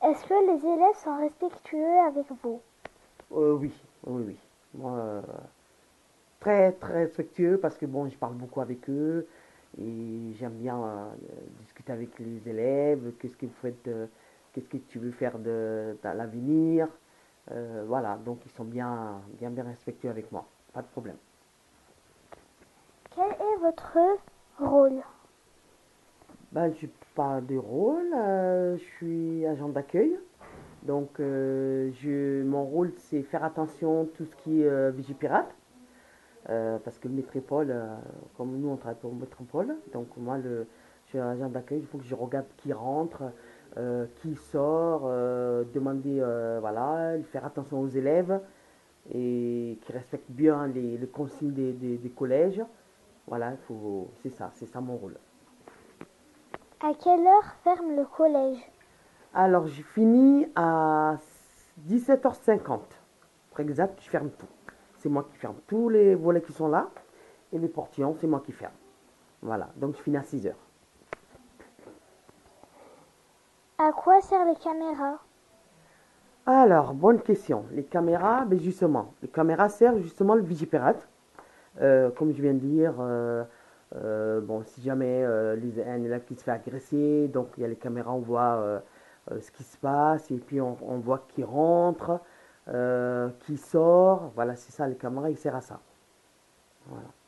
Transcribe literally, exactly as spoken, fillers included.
Est-ce que les élèves sont respectueux avec vous? Euh, oui, oui, oui. Moi, euh, très, très respectueux parce que bon, je parle beaucoup avec eux et j'aime bien euh, discuter avec les élèves. Qu'est-ce que vous faites, de- qu'est-ce que tu veux faire de, dans l'avenir. Euh, voilà, donc ils sont bien, bien, bien respectueux avec moi. Pas de problème. Quel est votre rôle? Ben, je n'ai pas de rôle, euh, je suis agent d'accueil. Donc, euh, je, mon rôle, c'est faire attention à tout ce qui est euh, Vigipirate. Euh, parce que le métropole, euh, comme nous on travaille pour le métropole, donc moi le, je suis un agent d'accueil, il faut que je regarde qui rentre, euh, qui sort, euh, demander, euh, voilà, faire attention aux élèves et qui respectent bien les, les consignes des, des, des collèges. Voilà, il faut, c'est ça, c'est ça mon rôle. À quelle heure ferme le collège? Alors j'ai fini à dix-sept heures cinquante. Pour exact, je ferme tout. C'est moi qui ferme tous les volets qui sont là et les portillons, c'est moi qui ferme. Voilà, donc je finis à six heures. À quoi servent les caméras? Alors, bonne question. Les caméras, ben justement, les caméras servent justement le vigipirate. Euh, comme je viens de dire, euh, euh, bon, si jamais euh, les, un élève qui se fait agresser, donc il y a les caméras, on voit euh, euh, ce qui se passe, et puis on, on voit qui rentre, euh, qui sort. Voilà, c'est ça, les caméras, ils servent à ça. Voilà.